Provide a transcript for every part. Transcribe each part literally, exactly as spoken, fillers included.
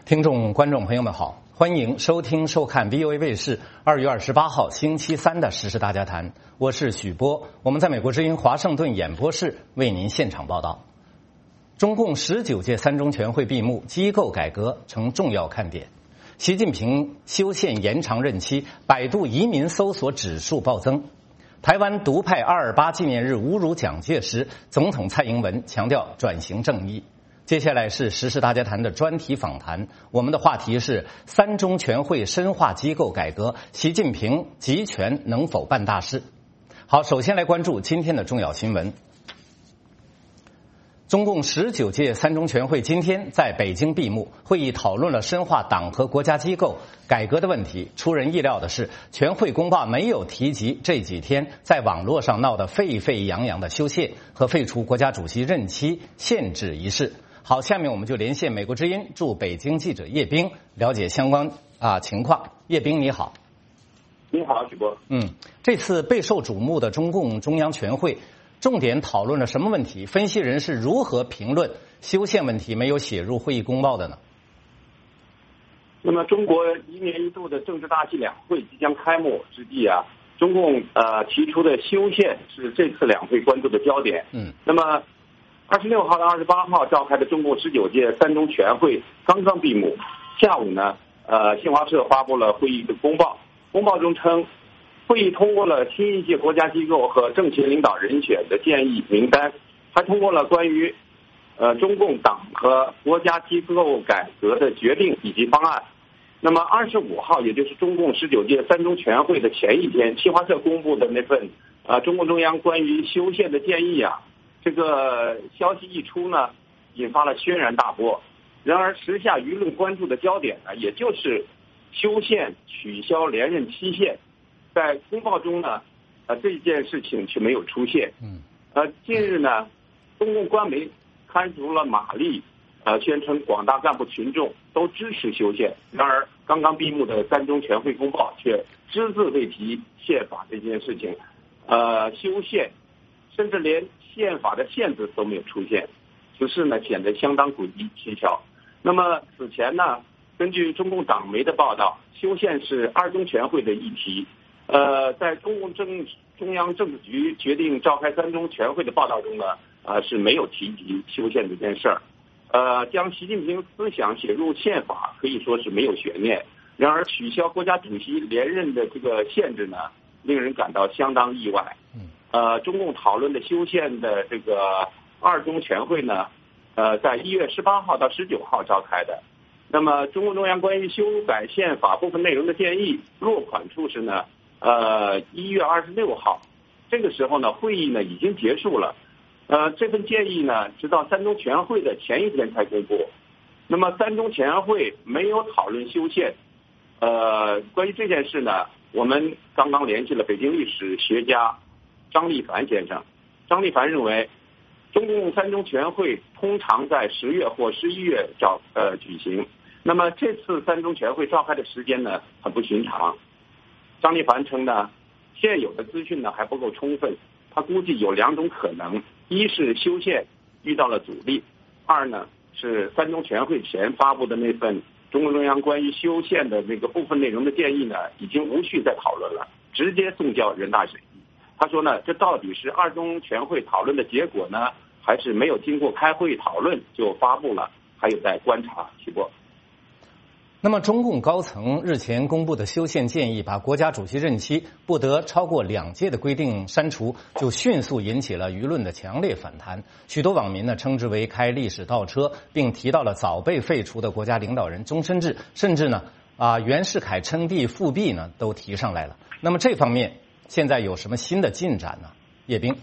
听众、观众朋友们好，欢迎收听、收看 V O A 卫视二月二十八号星期三的时事大家谈，我是许波，我们在美国之音华盛顿演播室为您现场报道。中共十九届三中全会闭幕，机构改革成重要看点。习近平修宪延长任期，百度移民搜索指数暴增。台湾独派二二八纪念日侮辱蒋介石，总统蔡英文强调转型正义。接下来是时事大家谈的专题访谈，我们的话题是三中全会深化机构改革，习近平集权能否办大事？好，首先来关注今天的重要新闻。中共十九届三中全会今天在北京闭幕，会议讨论了深化党和国家机构改革的问题。出人意料的是，全会公报没有提及这几天在网络上闹得沸沸扬扬的修宪和废除国家主席任期限制一事。好，下面我们就连线美国之音驻北京记者叶冰，了解相关啊情况。叶冰你好。 你好，许波。 嗯，这次备受瞩目的中共中央全会，重点讨论了什么问题？分析人士如何评论修宪问题没有写入会议公报的呢？ 那么，中国一年一度的政治大戏两会即将开幕之际啊，中共呃提出的修宪是这次两会关注的焦点。 嗯， 那么。二十六号到二十八号召开的中共十九届三中全会刚刚闭幕，下午呢，呃，新华社发布了会议的公报。公报中称，会议通过了新一届国家机构和政协领导人选的建议名单，还通过了关于呃中共党和国家机构改革的决定以及方案。那么二十五号，也就是中共十九届三中全会的前一天，新华社公布的那份呃中共中央关于修宪的建议啊。这个消息一出呢，引发了轩然大波。然而，时下舆论关注的焦点呢，也就是修宪取消连任期限。在公报中呢，呃，这件事情却没有出现。 嗯。 呃，近日呢，中共官媒刊出了马例，呃，宣称广大干部群众都支持修宪。然而，刚刚闭幕的三中全会公报却只字未提宪法这件事情。呃，修宪，甚至连宪法的宪字都没有出现，此事呢显得相当诡异蹊跷。那么此前呢，根据中共党媒的报道，修宪是二中全会的议题。呃，在中共政中央政治局决定召开三中全会的报道中呢，呃是没有提及修宪这件事儿。呃，将习近平思想写入宪法可以说是没有悬念。然而取消国家主席连任的这个限制呢，令人感到相当意外。呃，中共讨论的修宪的这个二中全会呢，呃，在一月十八号到十九号召开的。那么，中共中央关于修改宪法部分内容的建议落款处是呢，呃，一月二十六号。这个时候呢，会议呢已经结束了。呃，这份建议呢，直到三中全会的前一天才公布。那么，三中全会没有讨论修宪。呃，关于这件事呢，我们刚刚联系了北京历史学家张立凡先生。张立凡认为，中共三中全会通常在十月或十一月召呃举行。那么这次三中全会召开的时间呢，很不寻常。张立凡称呢，现有的资讯呢还不够充分，他估计有两种可能：一是修宪遇到了阻力；二呢是三中全会前发布的那份中共中央关于修宪的那个部分内容的建议呢，已经无需再讨论了，直接送交人大审议。他说呢，这到底是二中全会讨论的结果呢，还是没有经过开会讨论就发布了，还有待观察。齐波。 那么，中共高层日前公布的修宪建议，把国家主席任期不得超过两届的规定删除，就迅速引起了舆论的强烈反弹。许多网民呢称之为开历史倒车，并提到了早被废除的国家领导人终身制，甚至呢啊袁世凯称帝复辟呢都提上来了。那么这方面现在有什么新的进展呢？叶冰。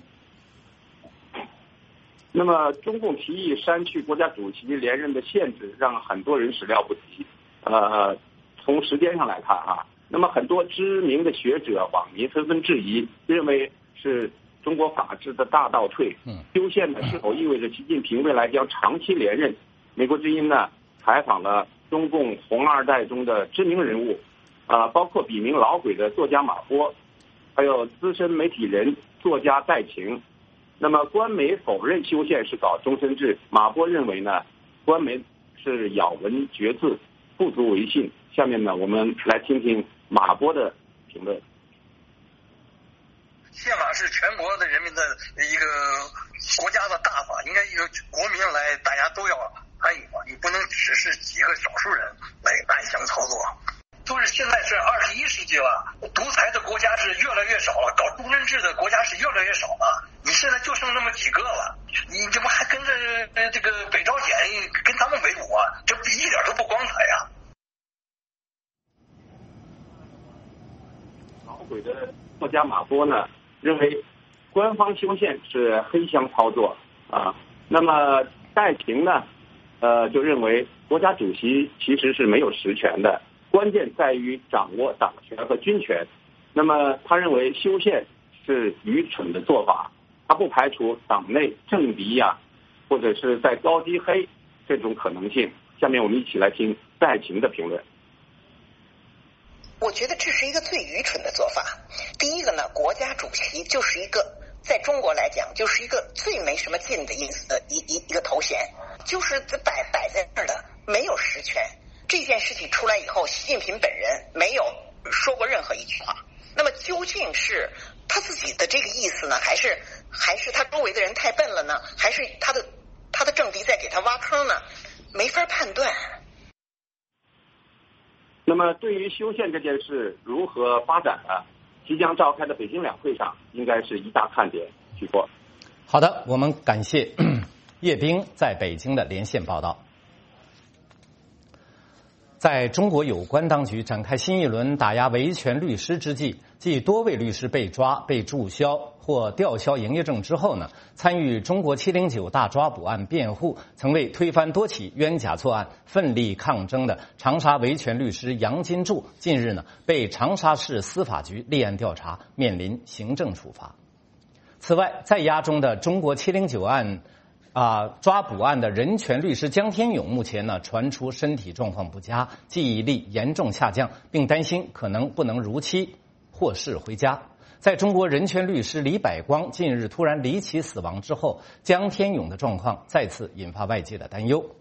那么，中共提议删去国家主席连任的限制，让很多人始料不及。呃，从时间上来看啊，那么很多知名的学者、网民纷纷质疑，认为是中国法治的大倒退。修宪呢，是否意味着习近平未来将长期连任？美国之音呢采访了中共红二代中的知名人物，啊、呃，包括笔名老鬼的作家马波，还有资深媒体人作家戴晴。那么，官媒否认修宪是搞终身制，马波认为呢，官媒是咬文嚼字， 不足为信。下面呢，我们来听听马波的评论。 宪法是全国的人民的一个国家的大法，应该由国民来，大家都要参与嘛，你不能只是几个少数人来暗箱操作。就是现在是二十一世纪了，独裁的国家是越来越少了，搞终身制的国家是越来越少了。你现在就剩那么几个了，你怎么还跟着这个北朝鲜跟他们为伍啊？这一点都不光彩呀！ 老鬼的作家马波呢，认为官方修宪是黑箱操作啊。那么戴晴呢，呃，就认为国家主席其实是没有实权的。关键在于掌握党权和军权。那么他认为修宪是愚蠢的做法，他不排除党内政敌呀、啊，或者是在高低黑这种可能性。下面我们一起来听戴晴的评论。 我觉得这是一个最愚蠢的做法。第一个呢，国家主席就是一个在中国来讲就是一个最没什么劲的意思的一一一个头衔，就是摆摆在那儿的，没有实权。这件事情出来以后，习近平本人没有说过任何一句话。那么究竟是他自己的这个意思呢，还是还是他周围的人太笨了呢，还是他的他的政敌在给他挖坑呢？没法判断。 那么对于修宪这件事如何发展呢？即将召开的北京两会上应该是一大看点。许波。 好的，我们感谢叶冰在北京的连线报道。在中国有关当局展开新一轮打压维权律师之际，继多位律师被抓、被注销或吊销营业证之后呢，参与中国七零九大抓捕案辩护、曾为推翻多起冤假错案奋力抗争的长沙维权律师杨金柱，近日呢被长沙市司法局立案调查，面临行政处罚。此外，在押中的中国七零九案啊，抓捕案的人权律师江天勇目前呢传出身体状况不佳，记忆力严重下降，并担心可能不能如期获释回家。在中国人权律师李百光近日突然离奇死亡之后，江天勇的状况再次引发外界的担忧。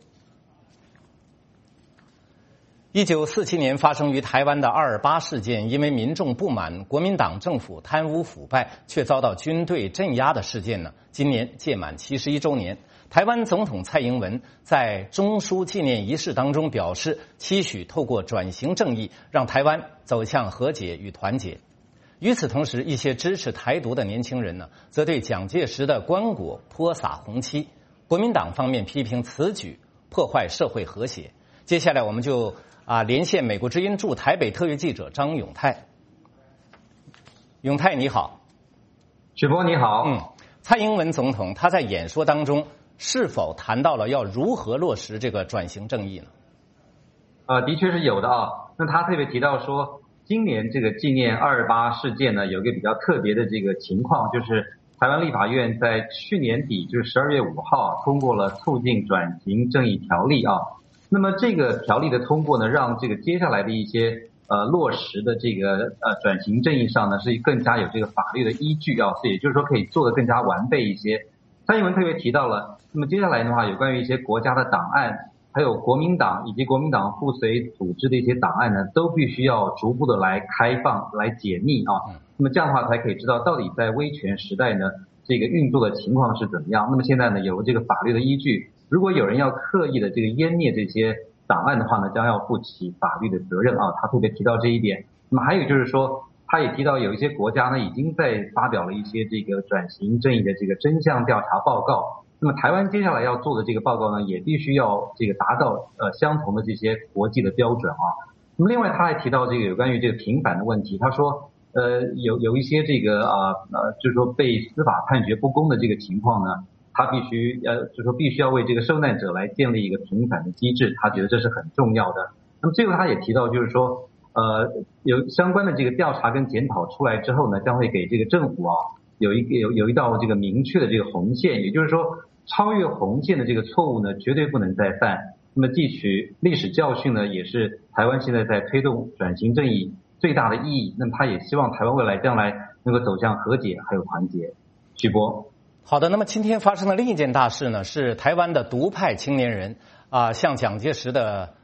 一九四七年发生于台湾的二二八事件，因为民众不满国民党政府贪污腐败，却遭到军队镇压的事件呢，今年届满七十一周年。台湾总统蔡英文在中枢纪念仪式当中表示，期许透过转型正义，让台湾走向和解与团结。与此同时，一些支持台独的年轻人呢，则对蒋介石的棺椁泼洒红漆。国民党方面批评此举破坏社会和谐。接下来我们就啊，连线美国之音驻台北特约记者张永泰。永泰你好。 许波你好。 嗯，蔡英文总统他在演说当中是否谈到了要如何落实这个转型正义呢？ 呃，的确是有的啊。那他特别提到说，今年这个纪念二二八事件呢，有一个比较特别的这个情况，就是台湾立法院在去年底，就是十二月五号通过了促进转型正义条例啊。那么这个条例的通过呢，让这个接下来的一些呃落实的这个呃转型正义上呢，是更加有这个法律的依据啊，所以也就是说可以做得更加完备一些。蔡英文特别提到了，那么接下来的话，有关于一些国家的档案，还有国民党以及国民党附随组织的一些档案呢，都必须要逐步的来开放、来解密啊。那么这样的话，才可以知道到底在威权时代呢，这个运作的情况是怎么样。那么现在呢，有了这个法律的依据。如果有人要刻意的这个湮灭这些档案的话呢，将要负起法律的责任啊。他特别提到这一点。那么还有就是说，他也提到有一些国家呢已经在发表了一些这个转型正义的这个真相调查报告。那么台湾接下来要做的这个报告呢，也必须要这个达到呃相同的这些国际的标准啊。那么另外他还提到这个有关于这个平反的问题，他说呃有有一些这个啊呃就是说被司法判决不公的这个情况呢。他必须呃，就是说必须要为这个受难者来建立一个平反的机制，他觉得这是很重要的。那么最后他也提到，就是说呃，有相关的这个调查跟检讨出来之后呢，将会给这个政府啊有一个有有一道这个明确的这个红线，也就是说超越红线的这个错误呢，绝对不能再犯。那么汲取历史教训呢，也是台湾现在在推动转型正义最大的意义。那么他也希望台湾未来将来能够走向和解还有团结。许波。 好的，那么今天发生的另一件大事呢，是台湾的独派青年人啊、呃，向蒋介石的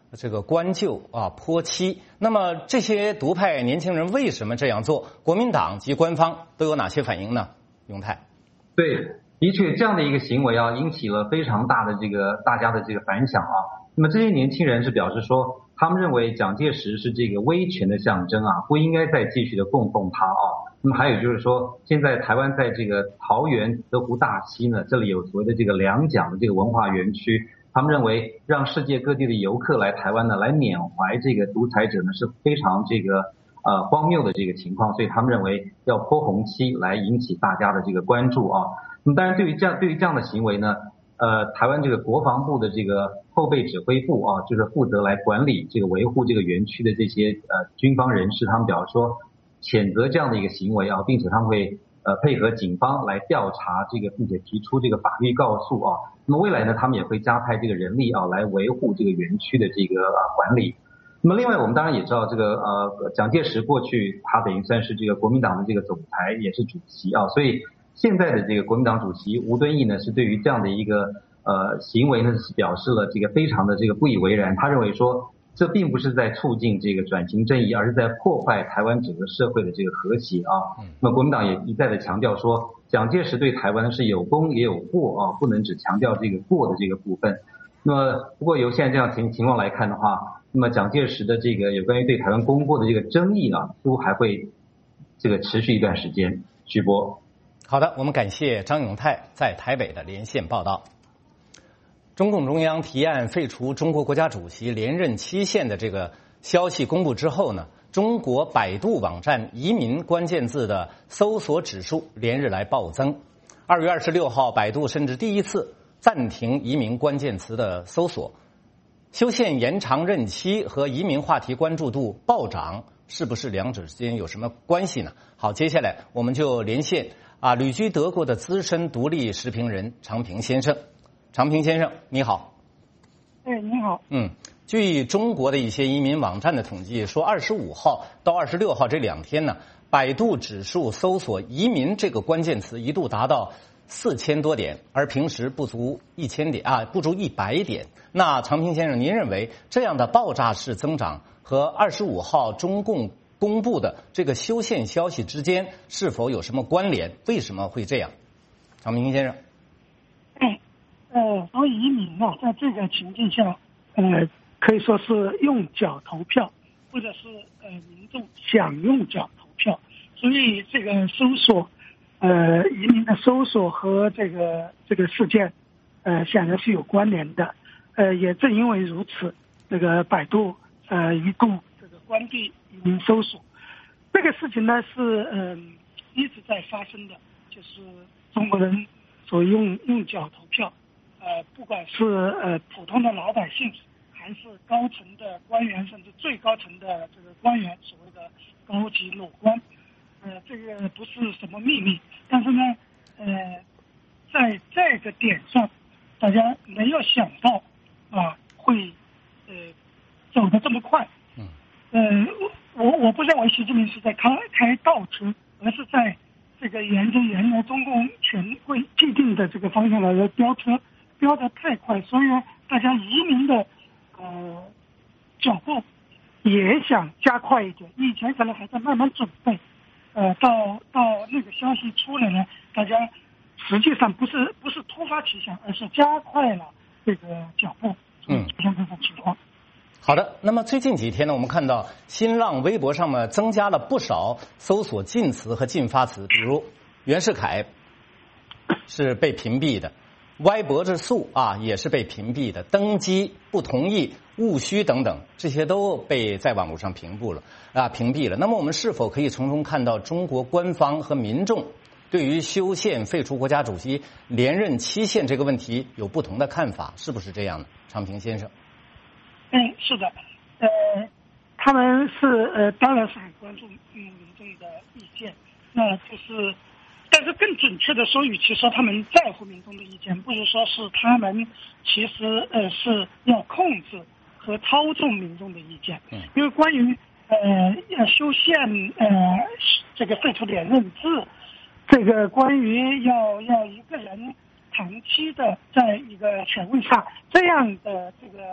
这个关旧啊泼漆。那么这些独派年轻人为什么这样做？国民党及官方都有哪些反应呢？永泰。 对，的确这样的一个行为啊，引起了非常大的这个大家的这个反响啊。那么这些年轻人是表示说，他们认为蒋介石是这个威权的象征啊，不应该再继续的供奉他啊。那么还有就是说，现在台湾在这个桃园德湖大溪呢，这里有所谓的这个两蒋的这个文化园区，他们认为让世界各地的游客来台湾呢，来缅怀这个独裁者呢，是非常这个呃荒谬的这个情况，所以他们认为要泼红漆来引起大家的这个关注啊。那么当然，对于这样对于这样的行为呢，呃，台湾这个国防部的这个后备指挥部啊，就是负责来管理这个维护这个园区的这些呃军方人士，他们表示说，谴责这样的一个行为啊，并且他们会呃配合警方来调查这个，并且提出这个法律告诉啊。那么未来呢，他们也会加派这个人力啊，来维护这个园区的这个呃管理。那么另外，我们当然也知道这个呃蒋介石过去他等于算是这个国民党的这个总裁，也是主席啊，所以现在的这个国民党主席吴敦义呢，是对于这样的一个呃行为呢，是表示了这个非常的这个不以为然。他认为说，这并不是在促进这个转型正义，而是在破坏台湾整个社会的这个和谐啊。那么国民党也一再的强调说，蒋介石对台湾是有功也有过啊，不能只强调这个过的这个部分。那么不过由现在这样情情况来看的话，那么蒋介石的这个有关于对台湾功过的这个争议啊，都还会这个持续一段时间。徐波。 好的，我们感谢张永泰在台北的连线报道。中共中央提案废除中国国家主席连任期限的这个消息公布之后呢，中国百度网站移民关键字的搜索指数连日来暴增。二月二十六号，百度甚至第一次暂停移民关键词的搜索。修宪延长任期和移民话题关注度暴涨，是不是两者之间有什么关系呢？好，接下来我们就连线啊，旅居德国的资深独立时评人常平先生。常平先生，你好。 哎，你好。 嗯，据中国的一些移民网站的统计说，二十五号到二十六号这两天呢，百度指数搜索移民这个关键词一度达到四千多点，而平时不足一千点啊，不足一百点。那常平先生，您认为这样的爆炸式增长和二十五号中共公布的这个修宪消息之间是否有什么关联？为什么会这样？常平先生。 哎，呃，所谓移民啊，在这个情境下，呃，可以说是用脚投票，或者是呃民众想用脚投票，所以这个搜索，呃，移民的搜索和这个这个事件，呃，显然是有关联的。呃，也正因为如此，这个百度呃一度这个关闭移民搜索，这个事情呢是嗯、呃、一直在发生的，就是中国人所用用脚投票，呃，不管是呃普通的老百姓，还是高层的官员，甚至最高层的这个官员，所谓的高级裸官，呃，这个不是什么秘密，但是呢，呃，在这个点上，大家没有想到啊会呃走得这么快。嗯。呃，我我不认为习近平是在开开倒车，而是在这个沿着原来中共权贵既定的这个方向来飙车，飙得太快，所以呢，大家移民的呃脚步也想加快一点。以前可能还在慢慢准备，呃，到到那个消息出来呢，大家实际上不是不是突发奇想，而是加快了这个脚步，嗯，出现这种情况。 好的，那么最近几天呢，我们看到新浪微博上面增加了不少搜索禁词和禁发词，比如袁世凯是被屏蔽的，歪脖子素啊也是被屏蔽的，登基不同意、务虚等等，这些都被在网络上屏蔽了啊屏蔽了。那么我们是否可以从中看到中国官方和民众对于修宪废除国家主席连任期限这个问题有不同的看法？是不是这样的，常平先生？ 嗯，是的，呃，他们是呃，当然是很关注嗯民众的意见，那就是，但是更准确的说，与其说他们在乎民众的意见，不如说是他们其实呃是要控制和操纵民众的意见。嗯，因为关于呃要修宪呃这个废除连任制，这个关于要要一个人长期的在一个权位上这样的这个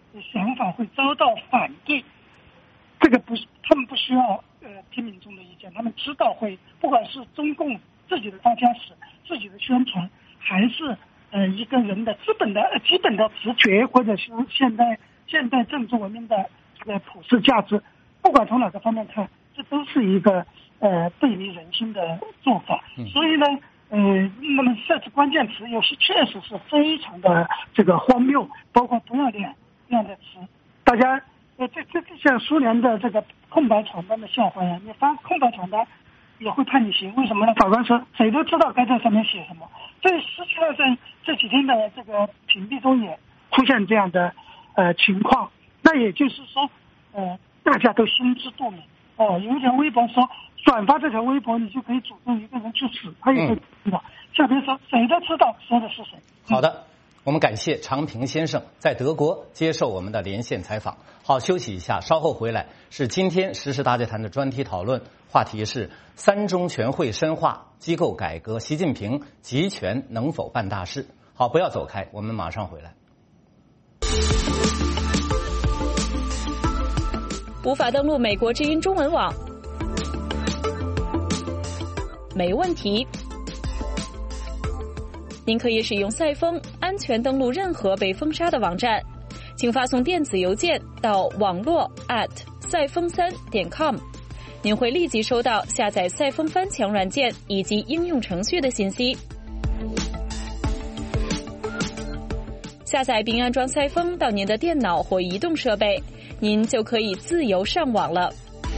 想法会遭到反对。这个不是他们不需要呃听民众的意见，他们知道会不管是中共自己的发家史、自己的宣传，还是呃一个人的基本的呃基本的直觉，或者是现代现代政治文明的这个普世价值，不管从哪个方面看，这都是一个呃背离人心的做法。所以呢，呃，那么设置关键词有时确实是非常的这个荒谬，包括不要脸这样的词，大家。呃，这这这像苏联的这个空白传单的笑话呀，你发空白传单也会判你刑，为什么呢？法官说谁都知道该在上面写什么。这实际上在这几天的这个屏蔽中也出现这样的呃情况，那也就是说，呃，大家都心知肚明。哦、呃，有一条微博说转发这条微博，你就可以诅咒一个人去死，他也会知道。下边说谁都知道说的是谁。 好的。我们感谢常平先生在德国接受我们的连线采访。好，休息一下，稍后回来是今天时事大家谈的专题讨论，话题是三中全会深化机构改革，习近平集权能否办大事？好，不要走开，我们马上回来。 无法登录美国之音中文网，没问题。您可以使用赛风安全登录任何被封杀的网站，请发送电子邮件到网络 at 赛风三点 com， 您会立即收到下载赛风翻墙软件以及应用程序的信息。下载并安装赛风到您的电脑或移动设备，您就可以自由上网了。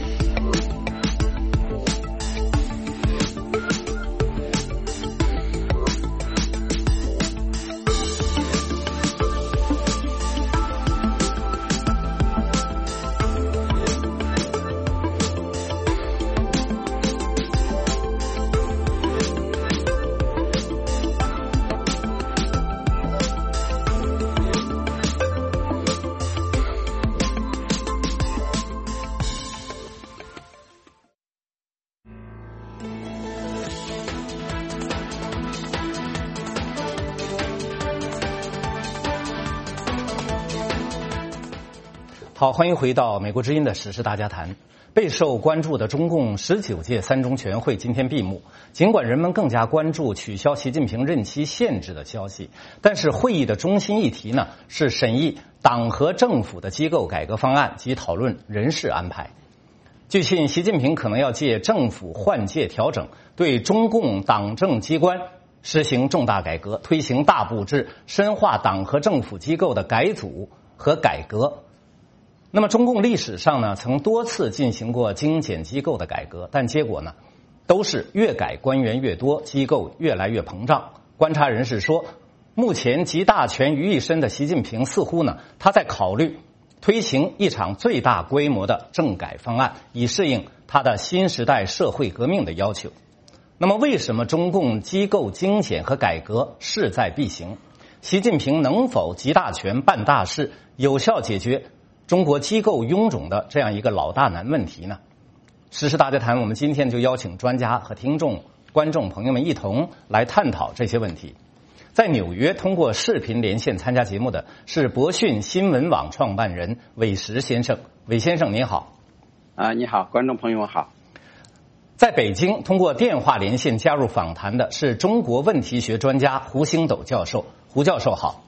好，欢迎回到美国之音的时事大家谈。备受关注的中共十九届三中全会今天闭幕，尽管人们更加关注取消习近平任期限制的消息，但是会议的中心议题呢是审议党和政府的机构改革方案及讨论人事安排。据信，习近平可能要借政府换届调整，对中共党政机关实行重大改革，推行大部制，深化党和政府机构的改组和改革。那么中共历史上呢，曾多次进行过精简机构的改革，但结果呢，都是越改官员越多，机构越来越膨胀。观察人士说，目前集大权于一身的习近平似乎呢，他在考虑推行一场最大规模的政改方案，以适应他的新时代社会革命的要求。那么为什么中共机构精简和改革势在必行？习近平能否集大权办大事，有效解决中国机构臃肿的这样一个老大难问题呢？时事大家谈，我们今天就邀请专家和听众、观众朋友们一同来探讨这些问题。在纽约通过视频连线参加节目的是博讯新闻网创办人韦石先生。韦先生您好。 啊，你好，观众朋友们好。 在北京通过电话连线加入访谈的是中国问题学专家胡星斗教授。胡教授好。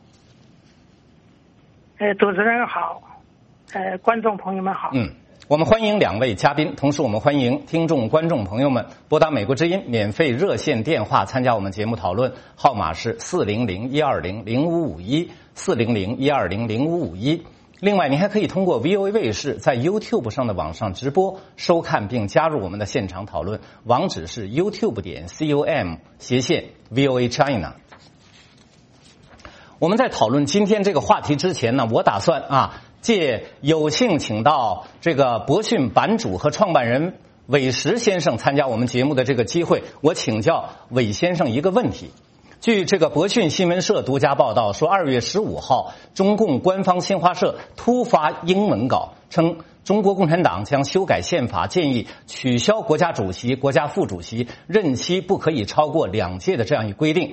呃，主持人好。呃，观众朋友们好。 嗯，我们欢迎两位嘉宾，同时我们欢迎听众、观众朋友们拨打美国之音免费热线电话参加我们节目讨论，号码是四零零一二零零五五一四零零一二零零五五一。另外，您还可以通过 V O A 卫视在 YouTube 上的网上直播收看并加入我们的现场讨论，网址是 YouTube 点 com 斜线 V O A China。我们在讨论今天这个话题之前呢，我打算啊。借有幸请到这个博讯版主和创办人韦石先生参加我们节目的这个机会，我请教韦先生一个问题。据这个博讯新闻社独家报道说，二月十五号，中共官方新华社突发英文稿称，中国共产党将修改宪法，建议取消国家主席、国家副主席任期不可以超过两届的这样一规定。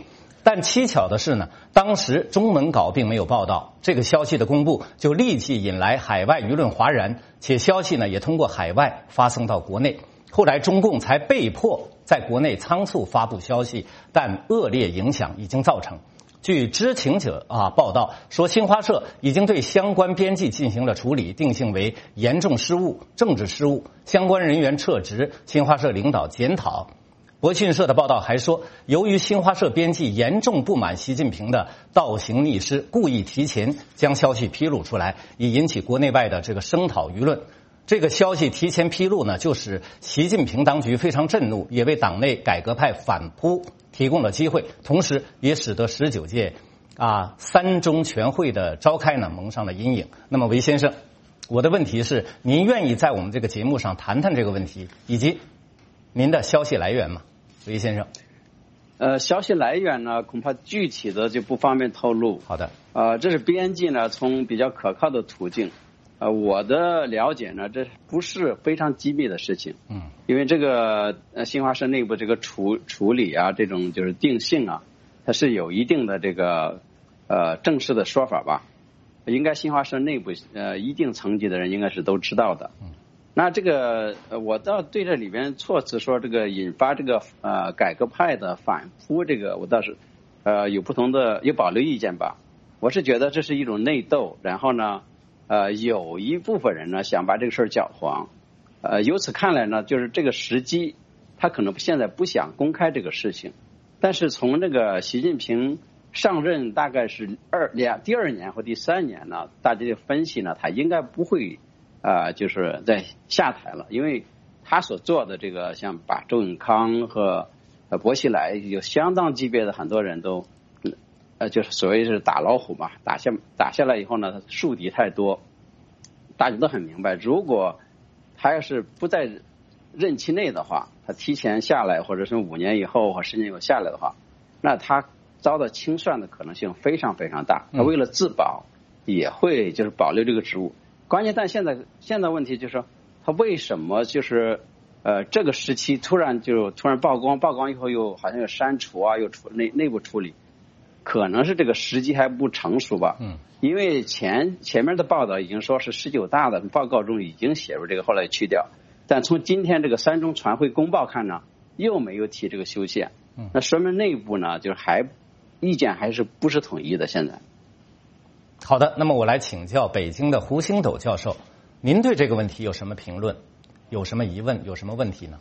但蹊跷的是呢，当时中文稿并没有报道这个消息的公布，就立即引来海外舆论哗然，且消息呢也通过海外发送到国内。后来中共才被迫在国内仓促发布消息，但恶劣影响已经造成。据知情者啊报道说，新华社已经对相关编辑进行了处理，定性为严重失误、政治失误，相关人员撤职，新华社领导检讨。博讯社的报道还说，由于新华社编辑严重不满习近平的倒行逆施，故意提前将消息披露出来，以引起国内外的这个声讨舆论。这个消息提前披露呢，就使习近平当局非常震怒，也为党内改革派反扑提供了机会，同时也使得十九届啊三中全会的召开呢蒙上了阴影。那么韦先生，我的问题是，您愿意在我们这个节目上谈谈这个问题，以及您的消息来源吗？韦先生。 呃，消息来源呢，恐怕具体的就不方便透露。 好的。 呃，这是编辑呢从比较可靠的途径。呃，我的了解呢，这不是非常机密的事情。嗯。因为这个呃新华社内部这个处处理啊，这种就是定性啊，它是有一定的这个呃正式的说法吧。应该新华社内部呃一定层级的人应该是都知道的。嗯。那这个我倒对这里边措辞说这个引发这个呃改革派的反扑，这个我倒是呃有不同的有保留意见吧。我是觉得这是一种内斗，然后呢呃有一部分人呢想把这个事儿搅黄，呃由此看来呢，就是这个时机他可能现在不想公开这个事情，但是从这个习近平上任大概是二两第二年或第三年呢，大家的分析呢，他应该不会啊、呃，就是在下台了，因为他所做的这个，像把周永康和呃薄熙来有相当级别的很多人都，呃，就是所谓是打老虎嘛，打下打下来以后呢，他树敌太多，大家都很明白，如果他要是不在任期内的话，他提前下来，或者是五年以后或十年以后下来的话，那他遭到清算的可能性非常非常大。他为了自保，也会就是保留这个职务。关键，但现在现在问题就是说，他为什么就是呃这个时期突然就突然曝光，曝光以后又好像又删除啊，又处内内部处理，可能是这个时机还不成熟吧。嗯，因为前前面的报道已经说是十九大的报告中已经写入这个，后来去掉，但从今天这个三中全会公报看呢，又没有提这个修宪。嗯，那说明内部呢就是还意见还是不是统一的现在。 好的，那么我来请教北京的胡星斗教授，您对这个问题有什么评论？有什么疑问？有什么问题呢？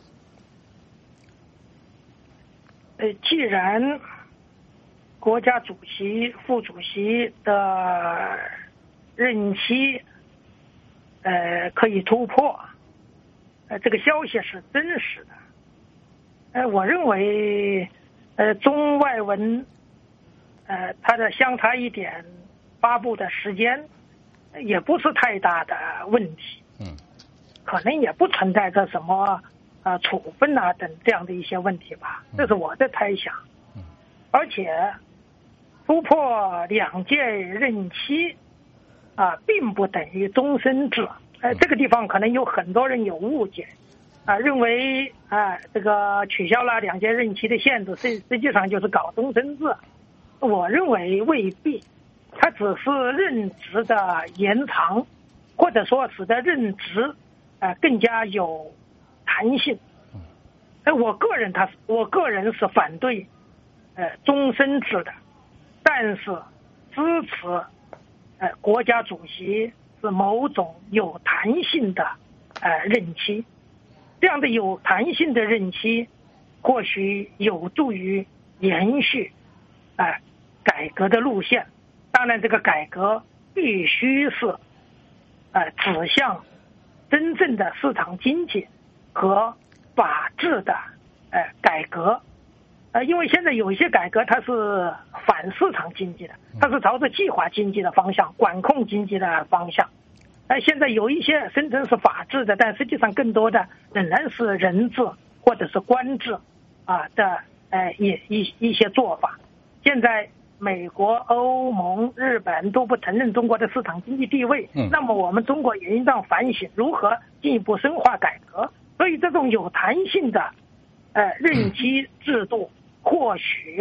呃，既然国家主席、副主席的任期呃可以突破，呃，这个消息是真实的。呃，我认为呃中外文呃它的相差一点。发布的时间也不是太大的问题，嗯，可能也不存在着什么呃处分啊等这样的一些问题吧，这是我的猜想。嗯，而且突破两届任期啊、呃，并不等于终身制，呃，这个地方可能有很多人有误解啊、呃，认为啊、呃、这个取消了两届任期的限制，实实际上就是搞终身制。我认为未必。它只是任职的延长，或者说使得任职呃更加有弹性。呃，我个人他我个人是反对呃终身制的，但是支持呃国家主席是某种有弹性的呃任期，这样的有弹性的任期或许有助于延续呃改革的路线。当然，这个改革必须是，呃，指向真正的市场经济和法治的呃改革，呃，因为现在有一些改革它是反市场经济的，它是朝着计划经济的方向、管控经济的方向。呃，现在有一些声称是法治的，但实际上更多的仍然是人治或者是官治啊的呃一一一些做法。现在。美国、欧盟、日本都不承认中国的市场经济地位，嗯，那么我们中国也应当反省如何进一步深化改革。所以这种有弹性的呃任期制度或许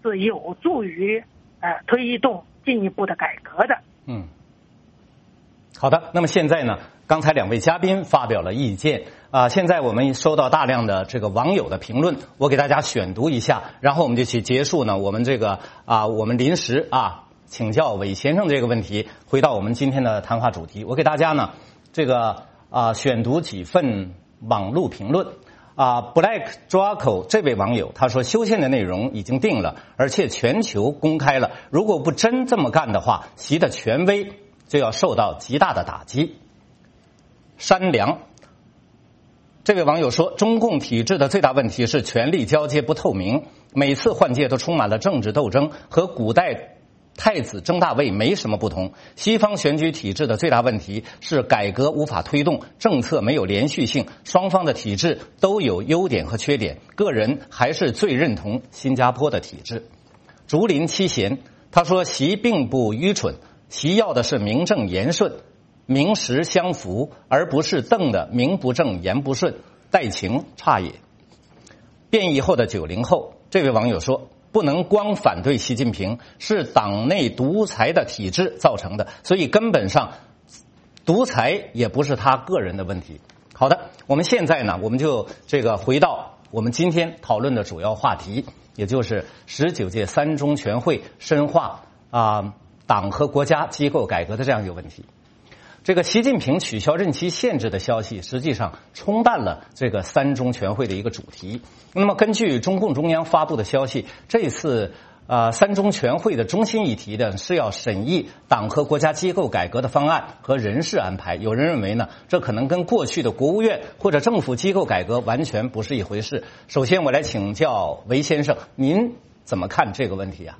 是有助于呃推动进一步的改革的。 嗯，好的。那么现在呢，刚才两位嘉宾发表了意见啊、呃，现在我们收到大量的这个网友的评论，我给大家选读一下，然后我们就去结束呢我们这个啊、呃、我们临时啊请教韦先生这个问题，回到我们今天的谈话主题。我给大家呢这个啊、呃、选读几份网络评论。啊 ，Black Draco 这位网友他说，修宪的内容已经定了，而且全球公开了。如果不真这么干的话，习的权威就要受到极大的打击。山良这位网友说，中共体制的最大问题是权力交接不透明，每次换届都充满了政治斗争，和古代太子争大位没什么不同。西方选举体制的最大问题是改革无法推动，政策没有连续性，双方的体制都有优点和缺点，个人还是最认同新加坡的体制。竹林七贤他说，习并不愚蠢，习要的是名正言顺，名实相符，而不是瞪的名不正言不顺，待情差也。变异后的九零后这位网友说，不能光反对习近平，是党内独裁的体制造成的，所以根本上独裁也不是他个人的问题。好的，我们现在呢，我们就这个回到我们今天讨论的主要话题，也就是十九届三中全会深化啊、呃、党和国家机构改革的这样一个问题。这个习近平取消任期限制的消息，实际上冲淡了这个三中全会的一个主题。那么，根据中共中央发布的消息，这次呃三中全会的中心议题呢是要审议党和国家机构改革的方案和人事安排。有人认为呢，这可能跟过去的国务院或者政府机构改革完全不是一回事。首先，我来请教韦先生，您怎么看这个问题啊？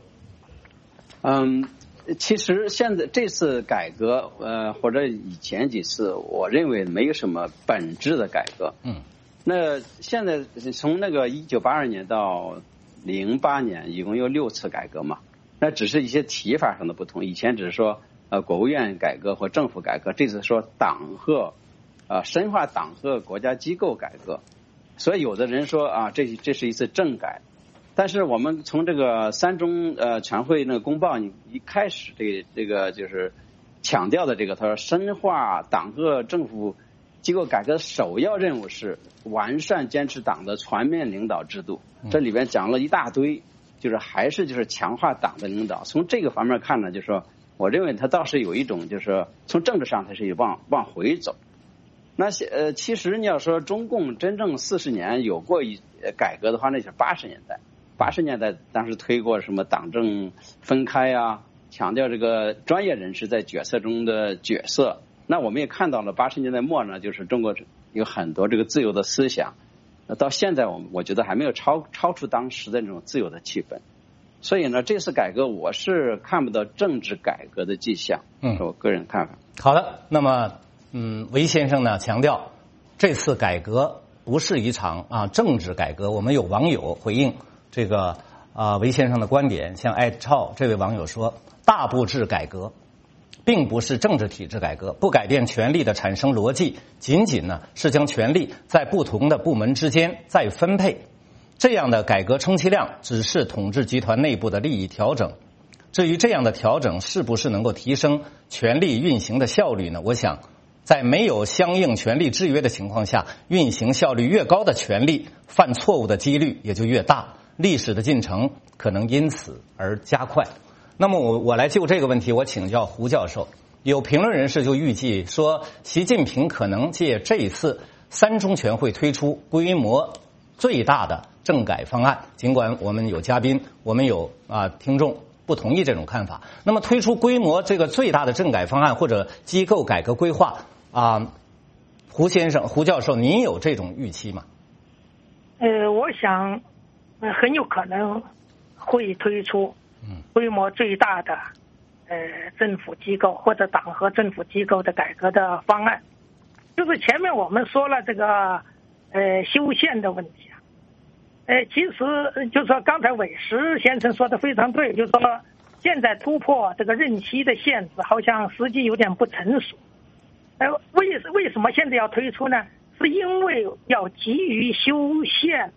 嗯。其实现在这次改革，呃，或者以前几次，我认为没有什么本质的改革。 嗯。 那现在从那个一九八二年到零八年，一共有六次改革嘛？那只是一些提法上的不同。以前只是说呃国务院改革或政府改革，这次说党和呃深化党和国家机构改革。所以有的人说啊，这这是一次政改。但是我们从这个三中呃全会那个公报，你一开始这个这个就是强调的这个，他说深化党和政府机构改革的首要任务是完善坚持党的全面领导制度。这里边讲了一大堆，就是还是就是强化党的领导。从这个方面看呢，就是说我认为他倒是有一种就是从政治上他是往往回走。那呃其实你要说中共真正四十年有过一改革的话，那是八十年代。八十年代当时推过什么党政分开啊，强调这个专业人士在决策中的角色。那我们也看到了八十年代末呢，就是中国有很多这个自由的思想，到现在我我觉得还没有超超出当时的那种自由的气氛。所以呢，这次改革我是看不到政治改革的迹象，嗯，是我个人看法。 好的，那么嗯，韦先生呢强调这次改革不是一场啊政治改革。我们有网友回应这个啊韦先生的观点，像艾超这位网友说，大部制改革并不是政治体制改革，不改变权力的产生逻辑，仅仅呢是将权力在不同的部门之间再分配。这样的改革充其量只是统治集团内部的利益调整。至于这样的调整是不是能够提升权力运行的效率呢？我想在没有相应权力制约的情况下，运行效率越高的权力，犯错误的几率也就越大，历史的进程可能因此而加快。那么我我来就这个问题，我请教胡教授。有评论人士就预计说，习近平可能借这一次三中全会推出规模最大的政改方案。尽管我们有嘉宾，我们有啊听众不同意这种看法。那么推出规模这个最大的政改方案或者机构改革规划啊，胡先生、胡教授，您有这种预期吗？ 呃，我想。很有可能会推出规模最大的呃政府机构或者党和政府机构的改革的方案。就是前面我们说了这个呃修宪的问题啊，呃其实就是说刚才韦石先生说的非常对，就是说现在突破这个任期的限制好像实际有点不成熟。呃为为什么现在要推出呢？是因为要急于修宪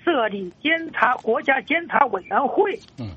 设立监察国家监察委员会。 嗯。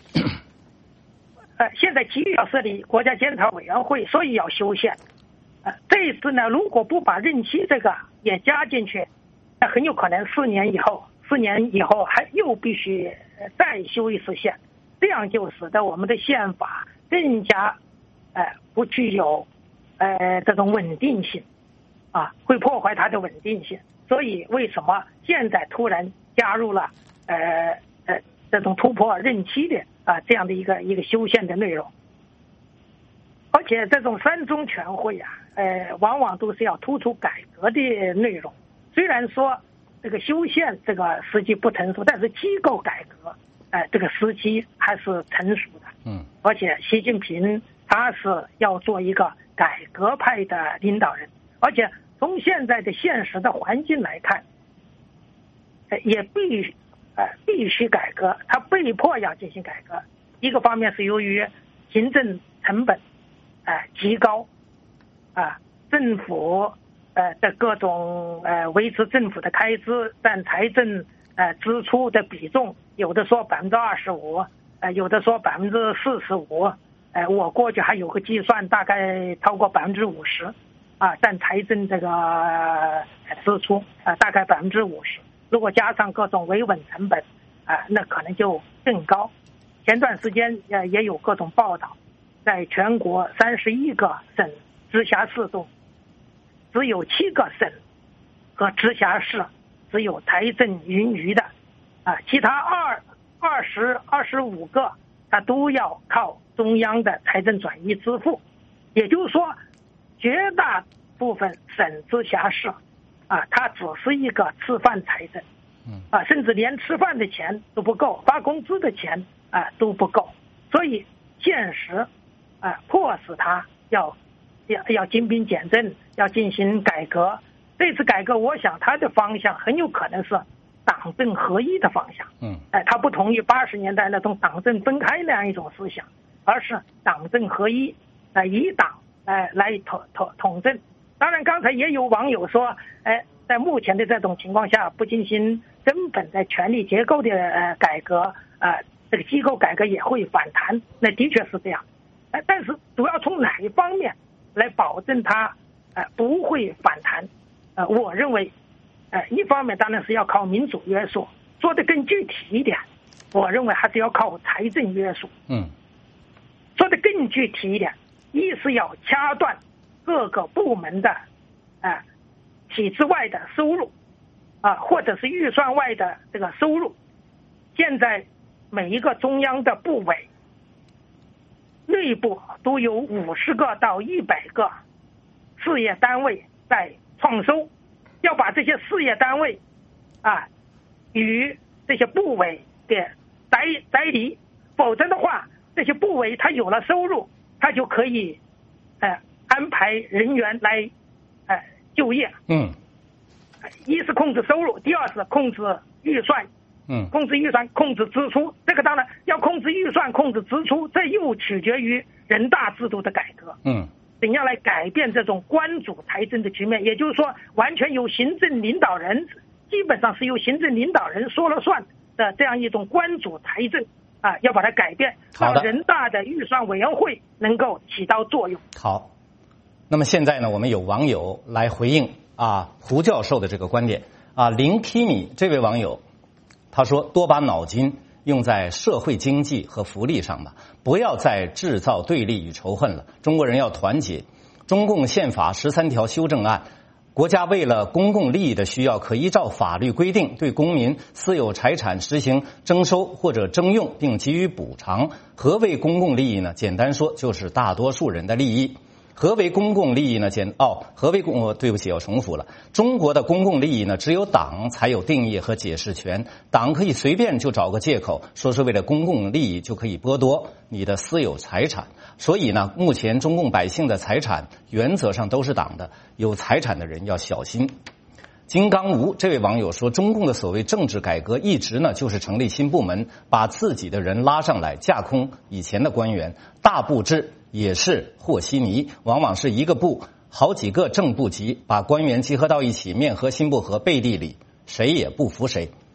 呃，现在急于要设立国家监察委员会，所以要修宪。呃，这一次呢，如果不把任期这个也加进去，那很有可能四年以后，四年以后还又必须再修一次宪，这样就使得我们的宪法更加呃不具有呃这种稳定性，啊，会破坏它的稳定性。所以为什么现在突然加入了呃呃这种突破任期的啊这样的一个一个修宪的内容？而且这种三中全会啊，呃，往往都是要突出改革的内容。虽然说这个修宪这个时机不成熟，但是机构改革，呃，这个时机还是成熟的。 嗯。而且习近平他是要做一个改革派的领导人，而且从现在的现实的环境来看，呃，也必须呃必须改革，他被迫要进行改革。一个方面是由于行政成本啊、呃、极高，啊，政府呃的各种呃维持政府的开支占财政呃支出的比重，有的说百分之二十五，呃有的说百分之四十五，呃我过去还有个计算，大概超过百分之五十，啊占财政这个支出啊、呃、大概百分之五十，如果加上各种维稳成本啊、呃，那可能就更高。前段时间呃也有各种报道，在全国三十一个省直辖市中，只有七个省和直辖市只有财政盈余的，啊，其他二二十二十五个，它都要靠中央的财政转移支付。也就是说，绝大部分省直辖市，啊，它只是一个吃饭财政，啊，甚至连吃饭的钱都不够，发工资的钱啊都不够，所以现实啊迫使他要要要精兵简政，要进行改革。这次改革，我想它的方向很有可能是党政合一的方向。 嗯， 哎，它不同于八十年代那种党政分开那样一种思想，而是党政合一，呃，以党来来统统统政。当然，刚才也有网友说，哎，在目前的这种情况下，不进行根本的权力结构的呃改革，呃，这个机构改革也会反弹。那的确是这样，呃，但是主要从哪一方面来保证它呃不会反弹？呃，我认为，呃，一方面当然是要靠民主约束，说的更具体一点，我认为还是要靠财政约束。 嗯， 说的更具体一点，一是要掐断各个部门的啊、呃、体制外的收入啊、呃，或者是预算外的这个收入。现在每一个中央的部委内部都有五十个到一百个事业单位在创收，要把这些事业单位啊与这些部委给摘摘离，否则的话，这些部委它有了收入，它就可以呃安排人员来呃就业。 嗯， 一是控制收入，第二是控制预算。 嗯， 控制预算，控制支出。这个当然要控制预算，控制支出，这又取决于人大制度的改革。 嗯。 怎样来改变这种官主财政的局面？也就是说，完全由行政领导人，基本上是由行政领导人说了算的这样一种官主财政啊，要把它改变，让人大的预算委员会能够起到作用。 好，那么现在呢，我们有网友来回应啊胡教授的这个观点啊，零 Kimi 这位网友他说，多把脑筋用在社会经济和福利上吧，不要再制造对立与仇恨了。中国人要团结。中共宪法十三条修正案，国家为了公共利益的需要，可依照法律规定对公民私有财产实行征收或者征用，并给予补偿。何为公共利益呢？简单说，就是大多数人的利益。何为公共利益呢？简哦，何为公？对不起，我重复了。中国的公共利益呢，只有党才有定义和解释权。党可以随便就找个借口，说是为了公共利益，就可以剥夺你的私有财产。所以呢，目前中共百姓的财产原则上都是党的，有财产的人要小心。金刚吴这位网友说，中共的所谓政治改革一直呢就是成立新部门，把自己的人拉上来，架空以前的官员，大部制也是和稀泥，往往是一个部好几个正部级，把官员集合到一起，面和心不和，背地里谁也不服谁。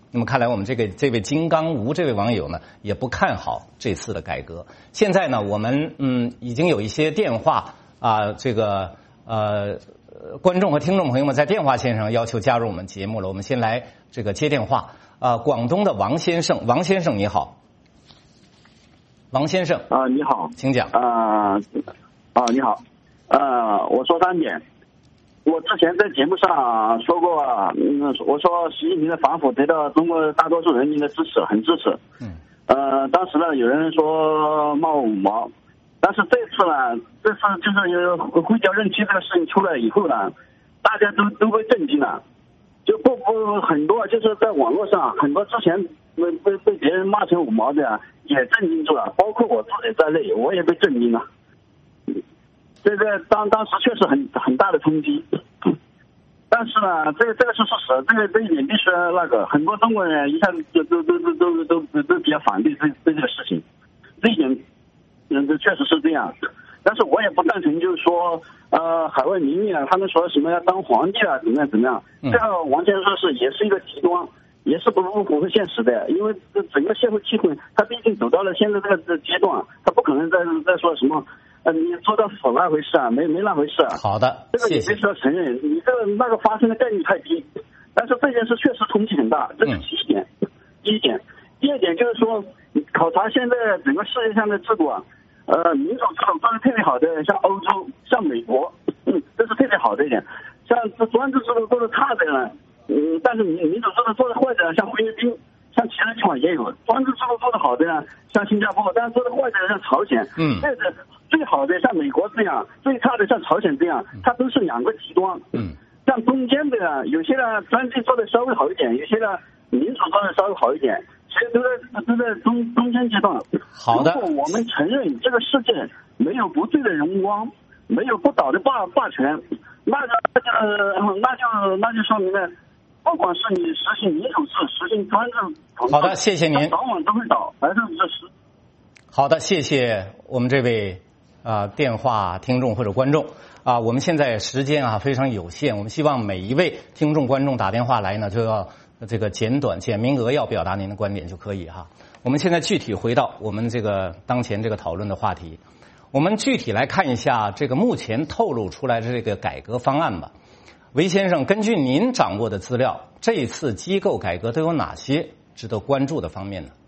那么看来我们这个这位金刚吴这位网友呢也不看好这次的改革。现在呢，我们嗯已经有一些电话啊，这个呃观众和听众朋友们在电话线上要求加入我们节目了。我们先来这个接电话啊，广东的王先生，王先生你好。王先生啊、呃，你好， 请讲。 啊、呃、啊，你好，呃，我说三点。我之前在节目上说过，嗯，我说习近平的反腐得到中国大多数人民的支持，很支持。 嗯。 呃，当时呢，有人说冒五毛，但是这次呢，这次就是有回缴任期这个事情出来以后呢，大家都都被震惊了，就不不很多，就是在网络上很多之前被被被别人骂成五毛的也震惊住了，包括我自己在内，我也被震惊了。这个当当时确实很很大的冲击，但是呢，这个这个是事实，这个这一点必须那个很多中国人一下子就都都都都都都都比较反对这对这个事情，这一点嗯这确实是这样，但是我也不赞成就是说呃海外民意啊，他们说什么要当皇帝啊怎么样怎么样，这个完全说是也是一个极端，也是不不符合现实的，因为这整个社会气氛，他毕竟走到了现在这个这阶段，他不可能再再说什么。呃，你做到死那回事啊？没没那回事啊。 好的， 这个你必须要承认，你这个那个发生的概率太低。但是这件事确实冲击很大，这是第一点。嗯、第一点，第二点就是说，考察现在整个世界上的制度啊，呃，民主制度做的特别好的，像欧洲、像美国，嗯，这是特别好的一点。像这专制制度做的差的呢，嗯，但是民民主制度做的坏的，像菲律宾。像其他地方也有专制制度做得好的呢，像新加坡，但是做得坏的像朝鲜， 嗯， 这个最好的像美国这样，最差的像朝鲜这样，它都是两个极端， 嗯， 像中间的呢，有些呢专制做得稍微好一点，有些呢民主做得稍微好一点，其实都在都在中中间阶段。 好的， 如果我们承认这个世界没有不对的荣光，没有不倒的霸霸权，那就那就那就那就说明呢。不管是你实行民主制、实行专制， 好的，谢谢您。 早晚都会倒，百分之十。 好的，谢谢我们这位啊、呃、电话听众或者观众啊、呃，我们现在时间啊非常有限，我们希望每一位听众观众打电话来呢，就要这个简短、简明扼要表达您的观点就可以哈。我们现在具体回到我们这个当前这个讨论的话题，我们具体来看一下这个目前透露出来的这个改革方案吧。韦先生，根据您掌握的资料，这一次机构改革都有哪些值得关注的方面呢？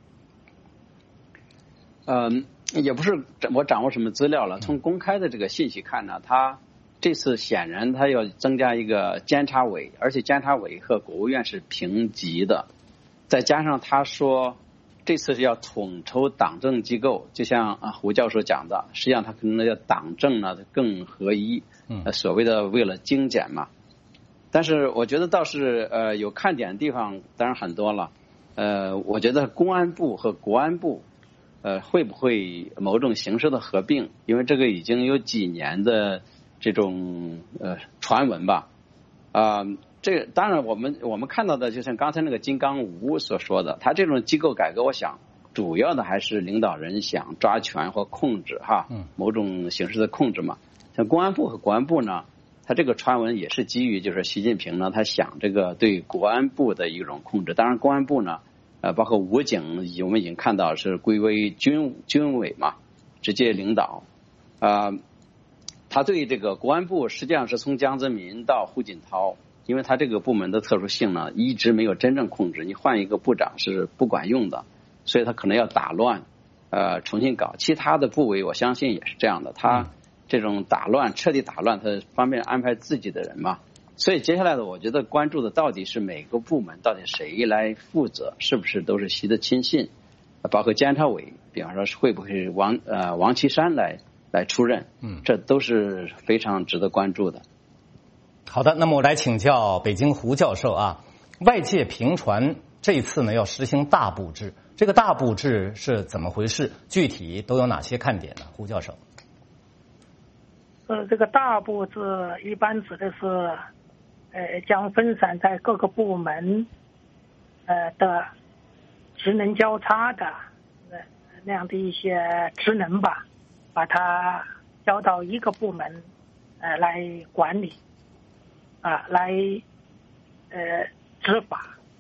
嗯，也不是我掌握什么资料了。从公开的这个信息看呢，他这次显然他要增加一个监察委，而且监察委和国务院是平级的，再加上他说这次是要统筹党政机构，就像啊胡教授讲的，实际上他可能要党政呢更合一，呃，所谓的为了精简嘛。但是我觉得倒是呃有看点的地方，当然很多了。呃，我觉得公安部和国安部呃会不会某种形式的合并？因为这个已经有几年的这种呃传闻吧。啊、呃，这个当然我们我们看到的，就像刚才那个金刚吴所说的，他这种机构改革，我想主要的还是领导人想抓权或控制哈，某种形式的控制嘛。像公安部和国安部呢？他这个传闻也是基于就是习近平呢，他想这个对国安部的一种控制。当然，公安部呢，呃，包括武警，我们已经看到是归为军军委嘛，直接领导。啊、呃，他对这个国安部实际上是从江泽民到胡锦涛，因为他这个部门的特殊性呢，一直没有真正控制，你换一个部长是不管用的，所以他可能要打乱，呃，重新搞。其他的部委我相信也是这样的，他。这种打乱彻底打乱，他方便安排自己的人嘛，所以接下来的我觉得关注的到底是每个部门到底谁来负责，是不是都是习的亲信，包括监察委，比方说会不会王呃王岐山来来出任，嗯，这都是非常值得关注的。 好的，那么我来请教北京胡教授啊，外界频传这一次呢要实行大部制，这个大部制是怎么回事？具体都有哪些看点呢？胡教授。 呃，这个大部制一般指的是，呃，将分散在各个部门，呃的职能交叉的，呃那样的一些职能吧，把它交到一个部门，呃来管理，啊、呃，来，呃执法，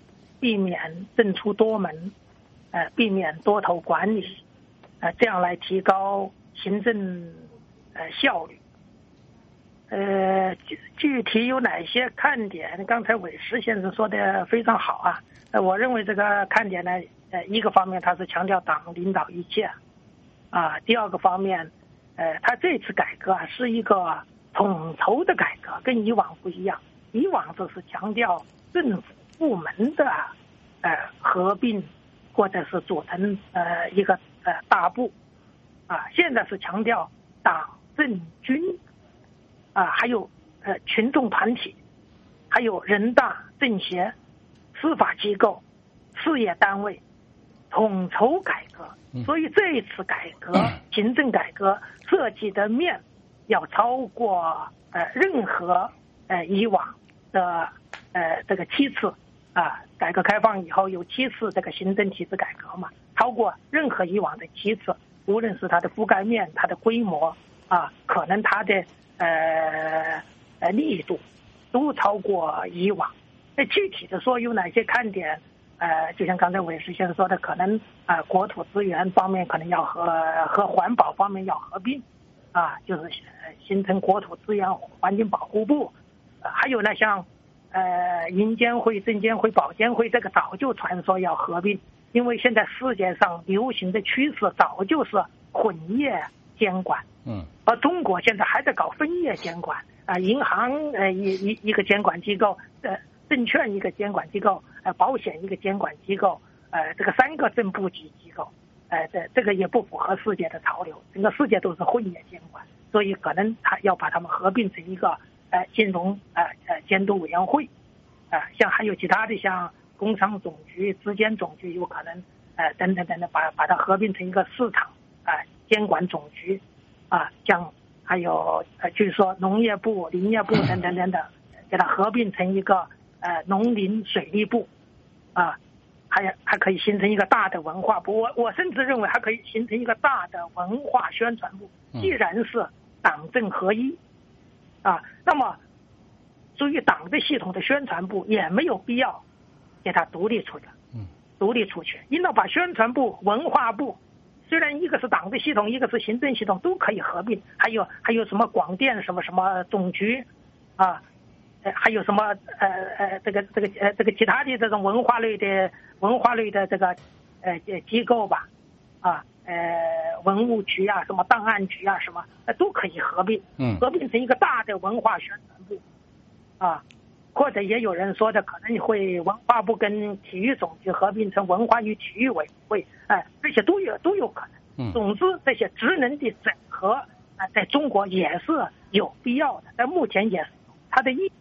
避免政出多门，呃，避免多头管理，呃，这样来提高行政呃效率。呃，具具体有哪些看点？刚才韦石先生说的非常好啊。呃，我认为这个看点呢，呃，一个方面它是强调党领导一切，啊，第二个方面，呃，他这次改革啊是一个统筹的改革，跟以往不一样。以往就是强调政府部门的呃合并，或者是组成呃一个呃大部，啊，现在是强调党政军。啊，还有呃群众团体，还有人大、政协、司法机构、事业单位统筹改革。所以这一次改革，行政改革涉及的面要超过呃任何呃以往的呃这个七次啊，改革开放以后有七次这个行政体制改革嘛，超过任何以往的七次，无论是它的覆盖面、它的规模啊，可能它的呃呃力度都超过以往。那具体的说有哪些看点？呃，就像刚才韦石先生说的，可能啊、呃、国土资源方面可能要和和环保方面要合并，啊，就是形成国土资源环境保护部。呃、还有呢，像呃银监会、证监会、保监会，这个早就传说要合并，因为现在世界上流行的趋势早就是混业监管。嗯，而中国现在还在搞分业监管啊、呃，银行呃一一一个监管机构，呃，证券一个监管机构，呃，保险一个监管机构，呃，这个三个正部级机构，呃，这这个也不符合世界的潮流，整个世界都是混业监管，所以可能他要把它们合并成一个呃金融呃呃监督委员会，啊、呃，像还有其他的像工商总局、质监总局，有可能呃等等等等，把把它合并成一个市场啊、呃、监管总局。啊，像还有呃，就是说农业部、林业部等等等等，给它合并成一个呃农林水利部，啊，还还可以形成一个大的文化部。我我甚至认为还可以形成一个大的文化宣传部。既然是党政合一，啊，那么属于党的系统的宣传部也没有必要给它独立出去，嗯，独立出去，应当把宣传部、文化部。虽然一个是党的系统，一个是行政系统，都可以合并。还有还有什么广电什么什么总局，啊，呃，还有什么呃呃这个这个呃这个其他的这种文化类的文化类的这个呃机构吧，啊呃文物局啊，什么档案局啊，什么呃都可以合并，嗯，合并成一个大的文化宣传部，啊。或者也有人说的可能会文化部跟体育总局合并成文化与体育委员会，哎、呃，这些都有都有可能。嗯，总之这些职能的整合啊、呃，在中国也是有必要的，但目前也是它的意。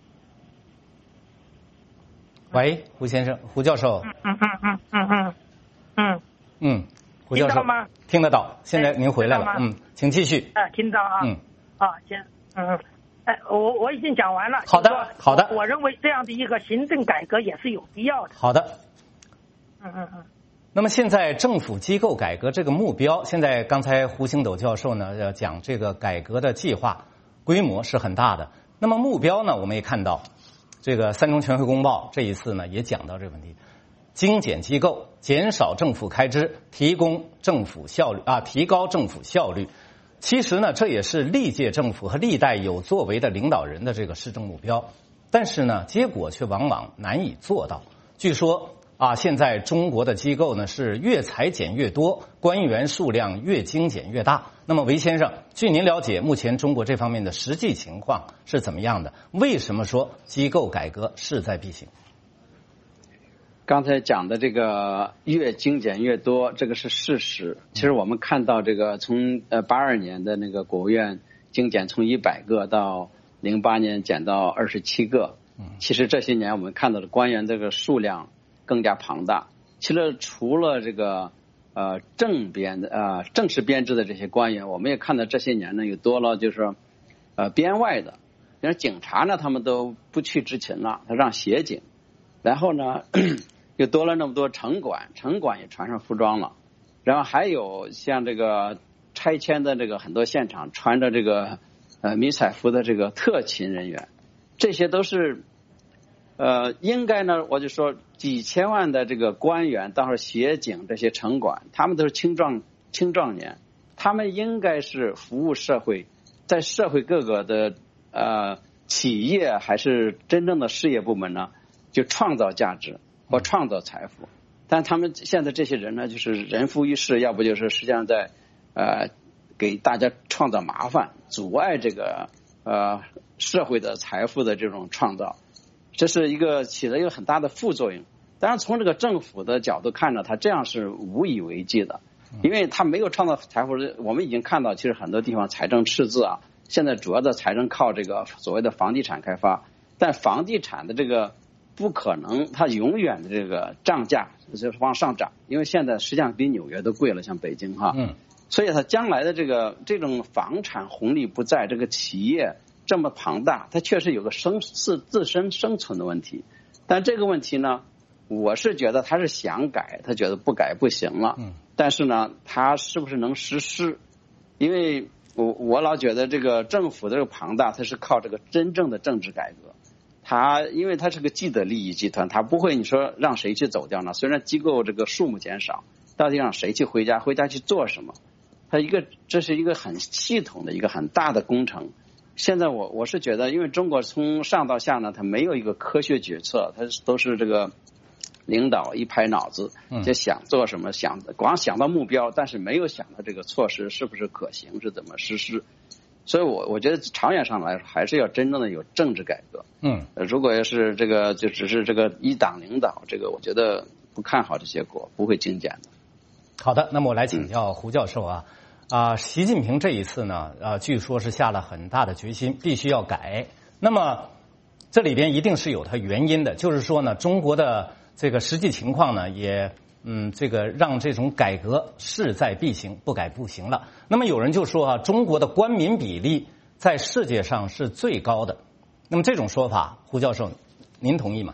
喂，胡先生，胡教授。 嗯嗯嗯嗯嗯嗯嗯嗯，胡教授。 听到吗？ 听得到。现在您回来了，嗯，请继续。 啊、呃，听到啊。嗯。啊，行，嗯。哎，我我已经讲完了。 好的，好的。 我认为这样的一个行政改革也是有必要的。 好的。 嗯嗯嗯。 那么现在政府机构改革这个目标，现在刚才胡星斗教授呢要讲这个改革的计划规模是很大的。那么目标呢，我们也看到，这个三中全会公报这一次呢也讲到这个问题，精简机构，减少政府开支，提供政府效率啊，提高政府效率。其实呢，这也是历届政府和历代有作为的领导人的这个施政目标，但是呢，结果却往往难以做到。据说啊，现在中国的机构呢是越裁减越多，官员数量越精简越大。那么韦先生，据您了解，目前中国这方面的实际情况是怎么样的？为什么说机构改革势在必行？ 刚才讲的这个越精简越多，这个是事实。其实我们看到这个从呃八二年的那个国务院精简从一百个到零八年减到二十七个，其实这些年我们看到的官员这个数量更加庞大。其实除了这个呃正编的呃正式编制的这些官员，我们也看到这些年呢有多了就是呃编外的，像警察呢他们都不去执勤了，他让协警，然后呢。又多了那么多城管，城管也穿上服装了，然后还有像这个拆迁的这个很多现场穿着这个呃迷彩服的这个特勤人员，这些都是呃，应该呢，我就说几千万的这个官员，到时候协警这些城管，他们都是青壮青壮年，他们应该是服务社会，在社会各个的呃企业还是真正的事业部门呢，就创造价值或创造财富。但他们现在这些人呢，就是人浮于事，要不就是实际上在呃给大家创造麻烦，阻碍这个呃社会的财富的这种创造。这是一个起了一个很大的副作用。当然，从这个政府的角度看呢，他这样是无以为继的，因为他没有创造财富。我们已经看到，其实很多地方财政赤字啊，现在主要的财政靠这个所谓的房地产开发，但房地产的这个不可能，它永远的这个涨价就是往上涨，因为现在实际上比纽约都贵了，像北京哈，嗯，所以它将来的这个这种房产红利不在，这个企业这么庞大，它确实有个生自自身生存的问题。但这个问题呢，我是觉得他是想改，他觉得不改不行了。嗯。但是呢，他是不是能实施？因为我我老觉得这个政府的这个庞大，它是靠这个真正的政治改革。它因为它是个既得利益集团，它不会你说让谁去走掉呢？虽然机构这个数目减少，到底让谁去回家？回家去做什么？它一个这是一个很系统的一个很大的工程。现在我我是觉得，因为中国从上到下呢，它没有一个科学决策，它都是这个领导一拍脑子就想做什么，想光想到目标，但是没有想到这个措施是不是可行，是怎么实施。所以我我觉得长远上来还是要真正的有政治改革。嗯，如果要是这个就只是这个一党领导，这个我觉得不看好这些果，不会精简的。 好的，那么我来请教胡教授啊。啊，习近平这一次呢，呃，据说是下了很大的决心，必须要改。那么这里边一定是有它原因的，就是说呢，中国的这个实际情况呢，也嗯，这个让这种改革势在必行，不改不行了。那么有人就说啊，中国的官民比例在世界上是最高的。那么这种说法，胡教授，您同意吗？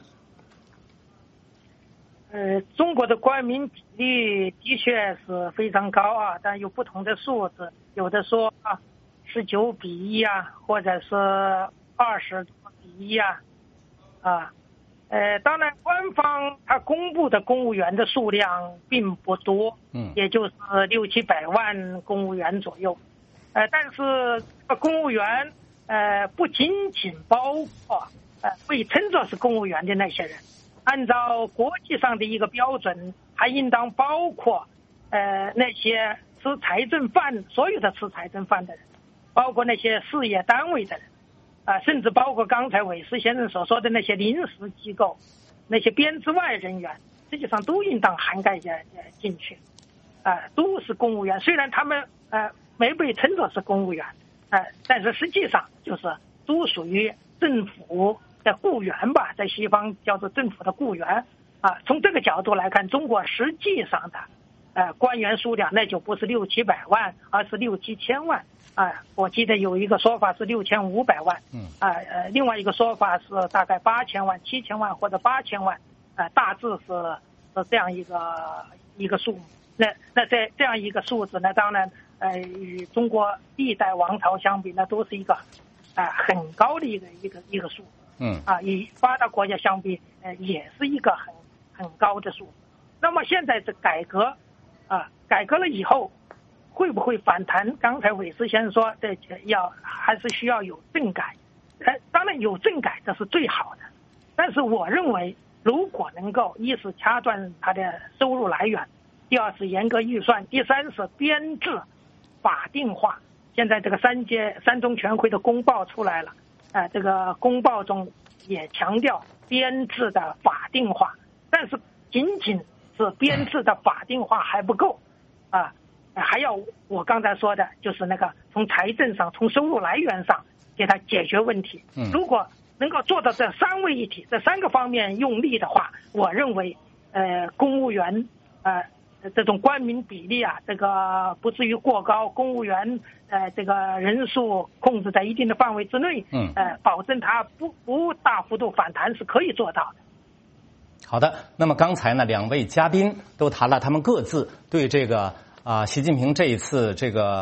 呃，中国的官民比例的确是非常高啊，但有不同的数字，有的说啊十九比一啊，或者是二十比一啊，啊，呃，当然官方他公布的公务员的数量并不多，嗯，也就是六七百万公务员左右，呃，但是公务员呃不仅仅包括呃被称作是公务员的那些人。按照国际上的一个标准，还应当包括呃那些吃财政饭，所有的吃财政饭的人，包括那些事业单位的人，啊、呃，甚至包括刚才韦斯先生所说的那些临时机构、那些编制外人员，实际上都应当涵盖进进去，啊、呃，都是公务员。虽然他们呃没被称作是公务员，呃，但是实际上就是都属于政府的雇员吧，在西方叫做政府的雇员啊。从这个角度来看，中国实际上的呃官员数量那就不是六七百万，而是六七千万啊。我记得有一个说法是六千五百万，嗯啊呃，另外一个说法是大概八千万、七千万或者八千万，呃，大致是是这样一个一个数目。那那这这样一个数字呢，当然呃与中国历代王朝相比呢，都是一个啊、呃、很高的一个一个一个数。嗯啊，与发达国家相比，呃，也是一个很很高的数。那么现在这改革啊，改革了以后，会不会反弹？刚才韦斯先生说，这要还是需要有政改。呃，当然有政改这是最好的，但是我认为，如果能够一是掐断它的收入来源，第二是严格预算，第三是编制法定化。现在这个三届三中全会的公报出来了。呃，这个公报中也强调编制的法定化，但是仅仅是编制的法定化还不够啊、呃，还要我刚才说的，就是那个从财政上、从收入来源上给它解决问题。如果能够做到这三位一体，这三个方面用力的话，我认为呃，公务员呃。这种官民比例啊，这个不至于过高，公务员呃这个人数控制在一定的范围之内，嗯，呃，保证它不不大幅度反弹是可以做到的。 好的，那么刚才呢，两位嘉宾都谈了他们各自对这个啊、呃、习近平这一次这个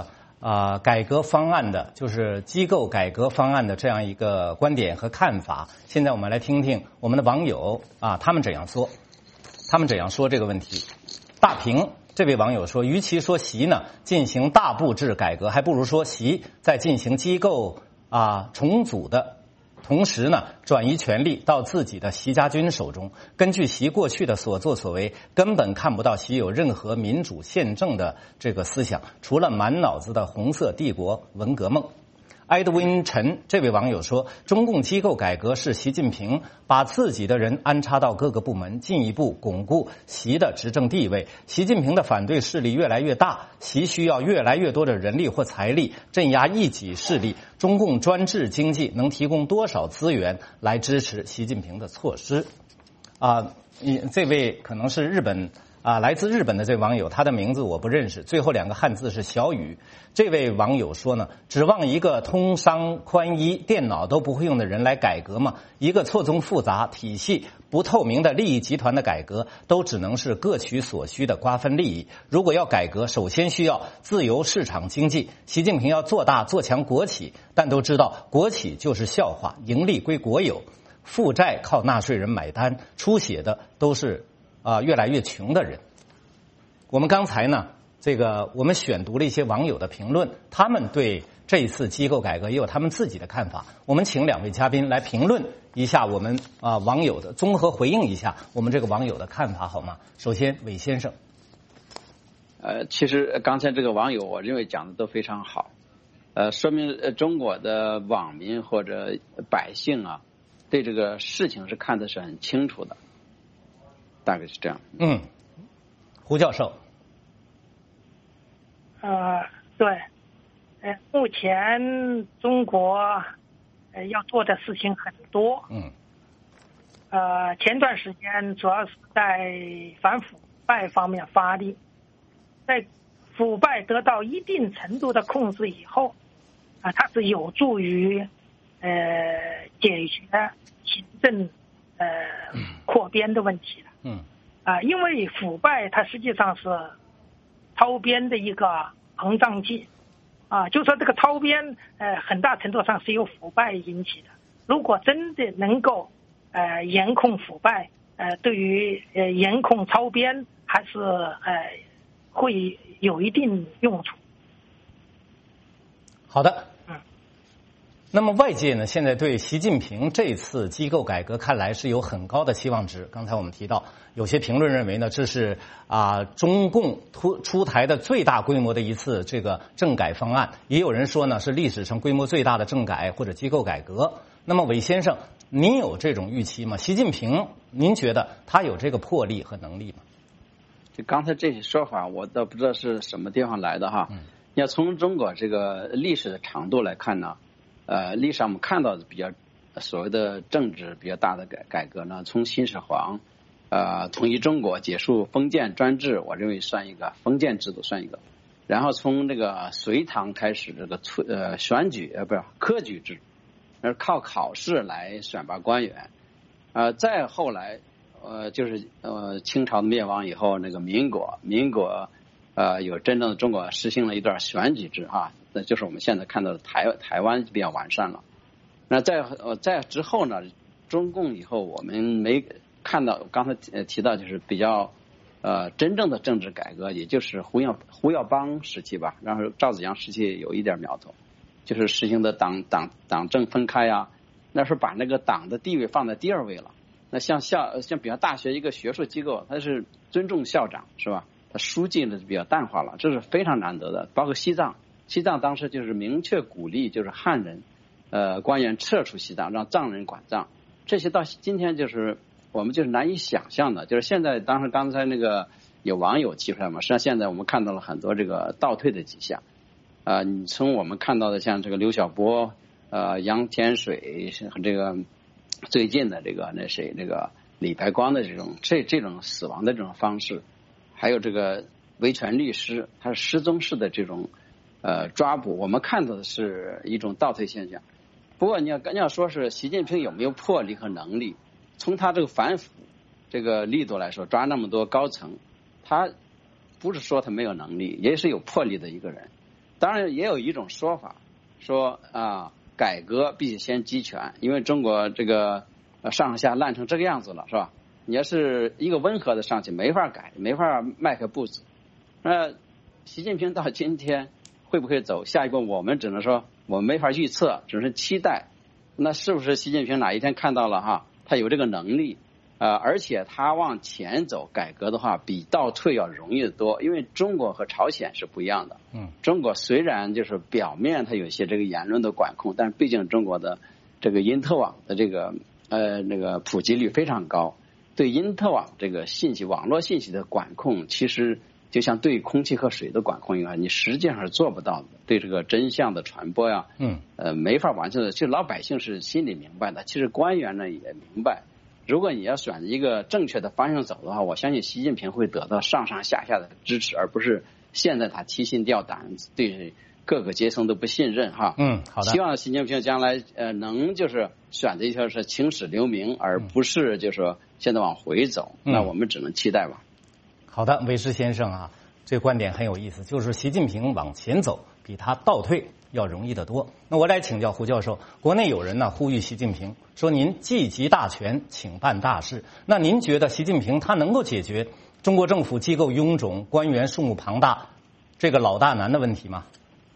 啊、呃、改革方案的，就是机构改革方案的这样一个观点和看法。现在我们来听听我们的网友啊，他们怎样说，他们怎样说这个问题。大平这位网友说，与其说习呢进行大部制改革，还不如说习在进行机构啊重组的同时呢，转移权力到自己的习家军手中。根据习过去的所作所为，根本看不到习有任何民主宪政的这个思想，除了满脑子的红色帝国文革梦。埃德温陈这位网友说，中共机构改革是习近平把自己的人安插到各个部门，进一步巩固习的执政地位。习近平的反对势力越来越大，习需要越来越多的人力或财力镇压异己势力。中共专制经济能提供多少资源来支持习近平的措施？啊，这位可能是日本啊，来自日本的这位网友，他的名字我不认识，最后两个汉字是小雨。这位网友说呢，指望一个通商宽衣、电脑都不会用的人来改革吗？一个错综复杂、体系不透明的利益集团的改革，都只能是各取所需的瓜分利益。如果要改革，首先需要自由市场经济。习近平要做大做强国企，但都知道国企就是笑话，盈利归国有，负债靠纳税人买单，出血的都是啊、呃、越来越穷的人。我们刚才呢，这个我们选读了一些网友的评论，他们对这一次机构改革也有他们自己的看法。我们请两位嘉宾来评论一下我们啊、呃、网友的，综合回应一下我们这个网友的看法，好吗？首先，韦先生。 呃，其实刚才这个网友，我认为讲的都非常好，呃，说明中国的网民或者百姓啊，对这个事情是看的是很清楚的，大概是这样。 嗯，胡教授。 呃，对，呃，目前中国呃要做的事情很多。 嗯。 呃，前段时间主要是在反腐败方面发力，在腐败得到一定程度的控制以后，啊、呃，它是有助于呃解决行政呃扩编的问题的。 嗯。 啊、呃，因为腐败它实际上是超编的一个膨胀剂，啊，就说这个超编，呃，很大程度上是由腐败引起的。如果真的能够，呃，严控腐败，呃，对于呃严控超编还是呃会有一定用处。 好的。那么外界呢，现在对习近平这次机构改革看来是有很高的期望值。刚才我们提到，有些评论认为呢，这是啊中共出出台的最大规模的一次这个政改方案，也有人说呢是历史上规模最大的政改或者机构改革。那么韦先生，您有这种预期吗？习近平，您觉得他有这个魄力和能力吗？ 就刚才这些说法，我倒不知道是什么地方来的哈。嗯、要从中国这个历史的长度来看呢。呃，历史上我们看到的比较所谓的政治比较大的改改革呢，从新始皇，呃，统一中国、结束封建专制，我认为算一个封建制度算一个，然后从这个隋唐开始这个呃选举呃不是科举制，而靠考试来选拔官员，呃，再后来呃就是呃清朝的灭亡以后，那个民国民国呃有真正的中国实行了一段选举制哈。那就是我们现在看到的台台湾比较完善了。那在呃在之后呢，中共以后我们没看到，刚才提到就是比较呃真正的政治改革，也就是胡耀胡耀邦时期吧，然后赵紫阳时期有一点苗头，就是实行的党党党政分开啊，那时候把那个党的地位放在第二位了。那像校像比方大学一个学术机构，它是尊重校长是吧？它书记呢比较淡化了，这是非常难得的。包括西藏。西藏当时就是明确鼓励，就是汉人，呃，官员撤出西藏，让藏人管藏。这些到今天就是我们就是难以想象的。就是现在，当时刚才那个有网友提出来嘛，实际上现在我们看到了很多这个倒退的迹象。啊、呃，你从我们看到的像这个刘晓波、呃杨天水和这个最近的这个那谁这个李白光的这种这这种死亡的这种方式，还有这个维权律师他是失踪式的这种。呃，抓捕我们看到的是一种倒退现象。不过你要你要说是习近平有没有魄力和能力，从他这个反腐这个力度来说，抓那么多高层，他不是说他没有能力，也是有魄力的一个人。 当然也有一种说法，说啊，改革必须先集权，因为中国这个上上下烂成这个样子了，是吧？你要是一个温和的上去，没法改，没法迈开步子。那习近平到今天会不会走下一步？我们只能说我们没法预测，只是期待。那是不是习近平哪一天看到了哈，他有这个能力？呃，而且他往前走改革的话，比倒退要容易得多，因为中国和朝鲜是不一样的。嗯，中国虽然就是表面它有些这个言论的管控，但毕竟中国的这个因特网的这个呃那个普及率非常高，对因特网这个信息网络信息的管控，其实就像对空气和水的管控一样，你实际上是做不到的。对这个真相的传播呀，嗯，呃，没法完全的。其实老百姓是心里明白的，其实官员呢也明白。如果你要选一个正确的方向走的话，我相信习近平会得到上上下下的支持，而不是现在他提心吊胆，对各个阶层都不信任哈。嗯，好的。希望习近平将来呃能就是选择一条是青史留名，而不是就是说现在往回走。嗯、那我们只能期待吧。 好的，韦师先生啊，这个观点很有意思，就是习近平往前走比他倒退要容易得多。那我来请教胡教授，国内有人呢呼吁习近平说，您既集大权，请办大事。那您觉得习近平他能够解决中国政府机构臃肿、官员数目庞大这个老大难的问题吗？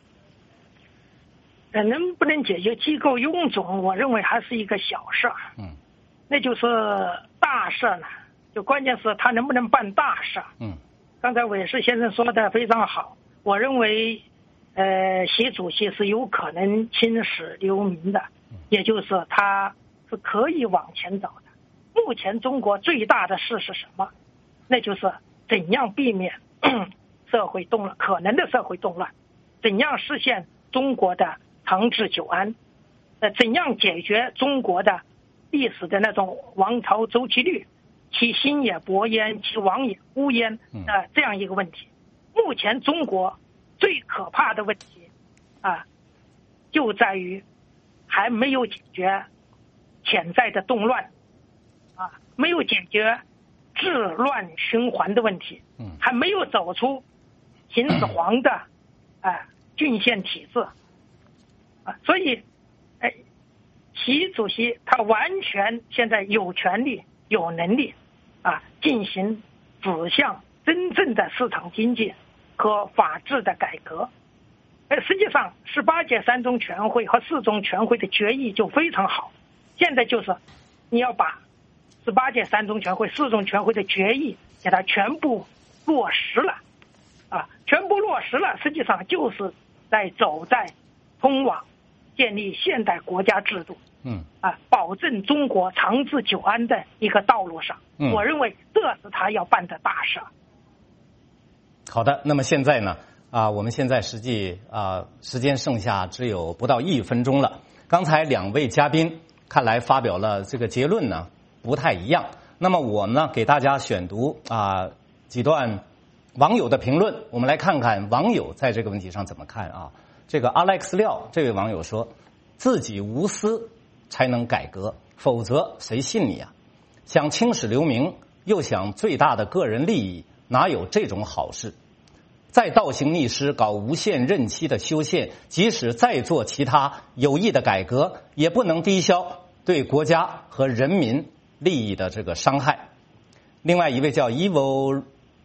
呃，能不能解决机构臃肿，我认为还是一个小事。嗯，那就是大事呢，就关键是他能不能办大事。嗯，刚才韦氏先生说的非常好，我认为。呃，习主席是有可能青史留名的，也就是他是可以往前走的。目前中国最大的事是什么？那就是怎样避免社会动乱，可能的社会动乱，怎样实现中国的长治久安，呃，怎样解决中国的历史的那种王朝周期率，其兴也勃焉，其亡也孤焉的这样一个问题。目前中国最可怕的问题啊，就在于还没有解决潜在的动乱啊，没有解决治乱循环的问题，还没有走出秦始皇的啊郡县体制啊，所以哎，习主席他完全现在有权利、有能力啊，进行指向真正的市场经济和法治的改革。呃，实际上十八届三中全会和四中全会的决议就非常好，现在就是你要把十八届三中全会、四中全会的决议给它全部落实了啊，全部落实了，实际上就是在走在通往建立现代国家制度，嗯啊，保证中国长治久安的一个道路上。嗯，我认为这是他要办的大事。 好的，那么现在呢？啊，我们现在实际啊时间剩下只有不到一分钟了。刚才两位嘉宾看来发表了这个结论呢不太一样。那么我呢给大家选读啊几段网友的评论，我们来看看网友在这个问题上怎么看啊。这个 Alex 廖这位网友说，自己无私才能改革，否则谁信你啊？想青史留名又想最大的个人利益，哪有这种好事？再倒行逆施搞无限任期的修宪，即使再做其他有益的改革，也不能抵消对国家和人民利益的这个伤害。另外一位叫 Evil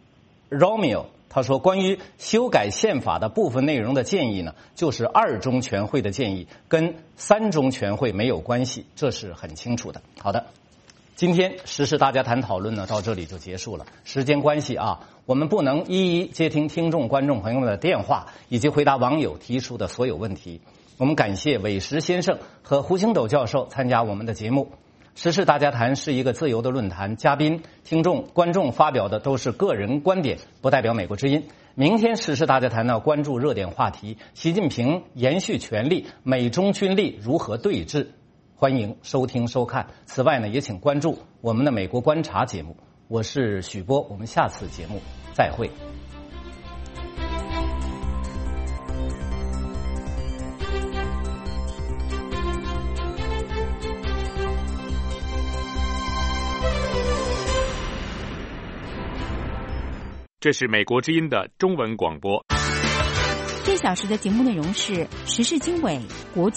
Romeo， 他说，关于修改宪法的部分内容的建议呢，就是二中全会的建议，跟三中全会没有关系，这是很清楚的。好的，今天时事大家谈讨论呢到这里就结束了。时间关系啊，我们不能一一接听听众观众朋友们的电话，以及回答网友提出的所有问题。我们感谢韦石先生和胡星斗教授参加我们的节目。时事大家谈是一个自由的论坛，嘉宾、听众、观众发表的都是个人观点，不代表美国之音。明天时事大家谈呢，关注热点话题：习近平延续权力，美中军力如何对峙？欢迎收听收看。此外呢，也请关注我们的美国观察节目。我是许波，我们下次节目再会。 这是美国之音的中文广播。 个小时的节目内容是时事经纬、国际